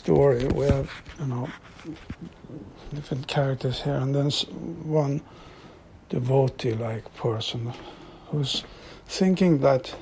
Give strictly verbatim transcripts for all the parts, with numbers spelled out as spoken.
story. We have, you know, different characters here, and then one devotee-like person who's thinking that,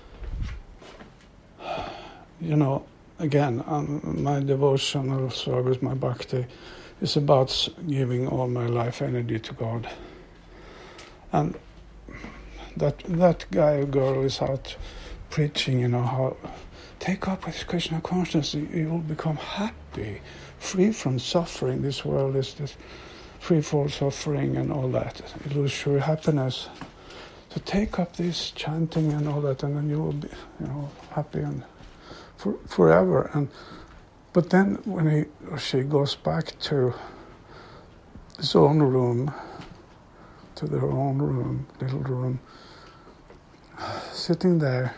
you know, again, um, my devotional service, my bhakti, is about giving all my life energy to God. And that that guy or girl is out preaching, you know, how take up with Krishna consciousness, you, you will become happy, free from suffering. This world is this free-fall suffering and all that, illusory happiness. So take up this chanting and all that, and then you will be, you know, happy and for, forever. And but then when he or she goes back to his own room, to their own room, little room, sitting there,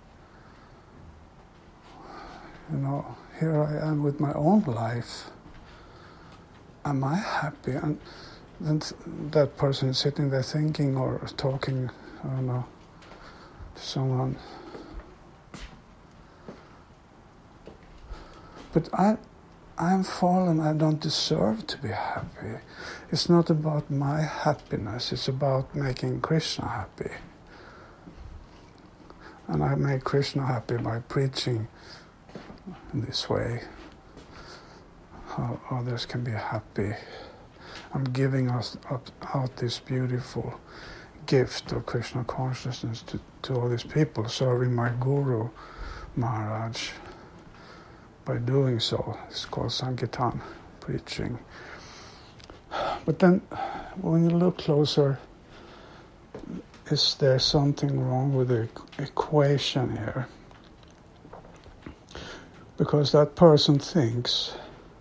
you know, here I am with my own life. Am I happy? And then that person is sitting there thinking or talking, I don't know, to someone. But I, I'm fallen, I don't deserve to be happy. It's not about my happiness, it's about making Krishna happy. And I make Krishna happy by preaching in this way, how others can be happy. I'm giving us up, out this beautiful gift of Krishna consciousness to, to all these people, serving my Guru Maharaj. By doing so, it's called Sankirtan, preaching. But then, when you look closer, is there something wrong with the equation here? Because that person thinks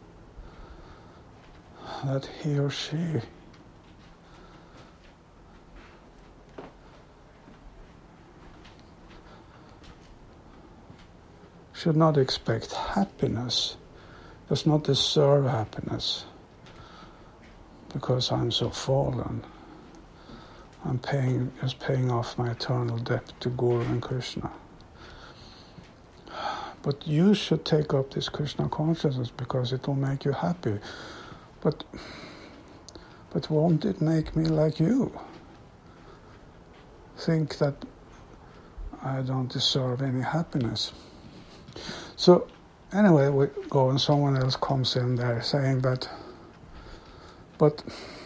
that he or she should not expect happiness, does not deserve happiness, because I'm so fallen. I'm paying, just paying off my eternal debt to Guru and Krishna. But you should take up this Krishna consciousness because it will make you happy. But, but won't it make me like you? Think that I don't deserve any happiness. So anyway, we go and someone else comes in there saying that, but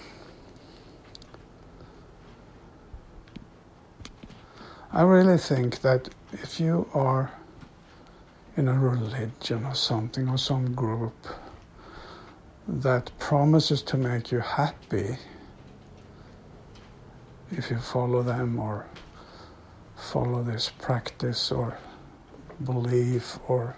I really think that if you are in a religion or something, or some group that promises to make you happy if you follow them or follow this practice or belief or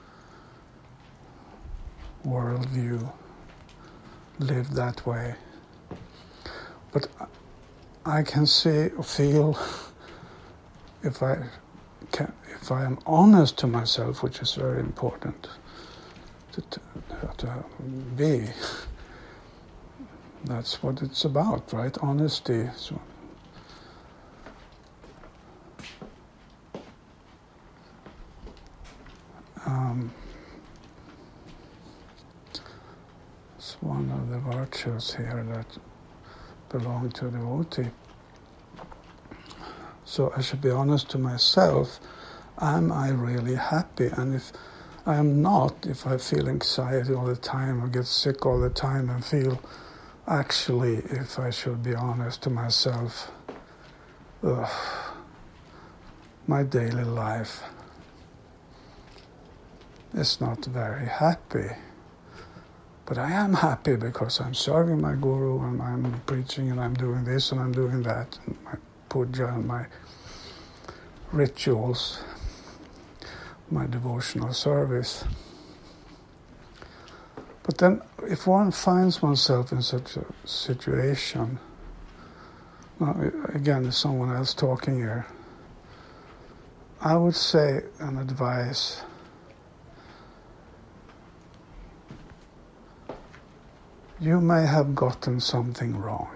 worldview, live that way. But I can see or feel, if I can, if I am honest to myself, which is very important to, to, to be, that's what it's about, right? Honesty. So, um, it's one of the virtues here that belong to a devotee. So I should be honest to myself, am I really happy? And if I am not, if I feel anxiety all the time or get sick all the time and feel, actually, if I should be honest to myself, ugh, my daily life is not very happy. But I am happy because I'm serving my Guru and I'm preaching and I'm doing this and I'm doing that, and my puja and my rituals, my devotional service. But then if one finds oneself in such a situation, now again, there's someone else talking here, I would say and advise, you may have gotten something wrong.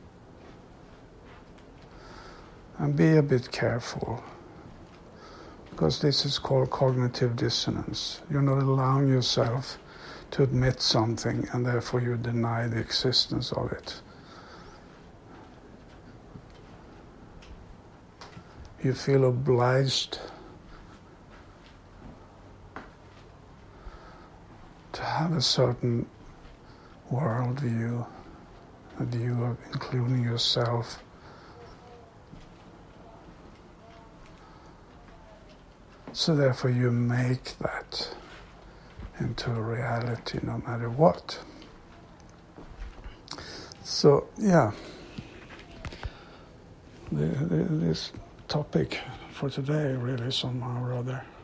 And be a bit careful. because this is called cognitive dissonance. You're not allowing yourself to admit something, and therefore you deny the existence of it. You feel obliged to have a certain worldview, a view of including yourself. So therefore you make that into a reality no matter what. So yeah, the, the, this topic for today really somehow or other